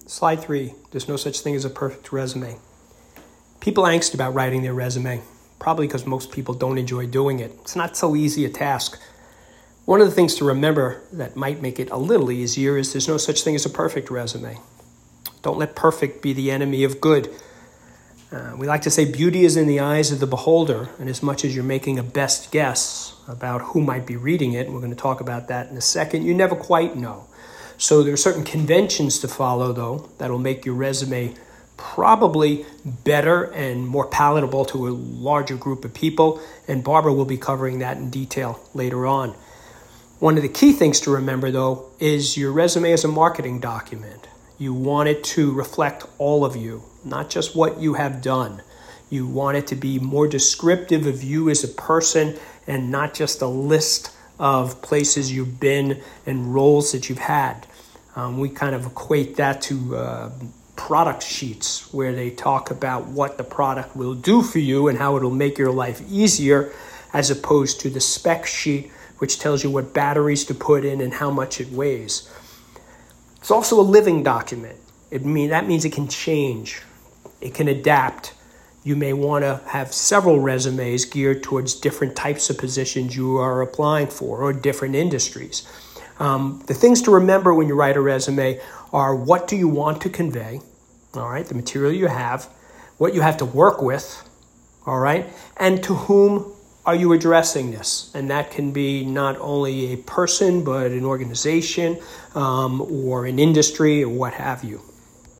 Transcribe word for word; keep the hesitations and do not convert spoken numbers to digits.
Slide three, there's no such thing as a perfect resume. People angst about writing their resume, probably because most people don't enjoy doing it. It's not so easy a task. One of the things to remember that might make it a little easier is there's no such thing as a perfect resume. Don't let perfect be the enemy of good. Uh, we like to say beauty is in the eyes of the beholder, and as much as you're making a best guess about who might be reading it, and we're going to talk about that in a second, you never quite know. So there are certain conventions to follow, though, that'll make your resume probably better and more palatable to a larger group of people, and Barbara will be covering that in detail later on. One of the key things to remember, though, is your resume is a marketing document. You want it to reflect all of you, not just what you have done. You want it to be more descriptive of you as a person and not just a list of places you've been and roles that you've had. Um, we kind of equate that to uh, product sheets where they talk about what the product will do for you and how it'll make your life easier, as opposed to the spec sheet, which tells you what batteries to put in and how much it weighs. It's also a living document. It mean, that means it can change. It can adapt. You may want to have several resumes geared towards different types of positions you are applying for or different industries. Um, the things to remember when you write a resume are what do you want to convey, all right, the material you have, what you have to work with, all right, and to whom are you addressing this? And that can be not only a person, but an organization um, or an industry or what have you.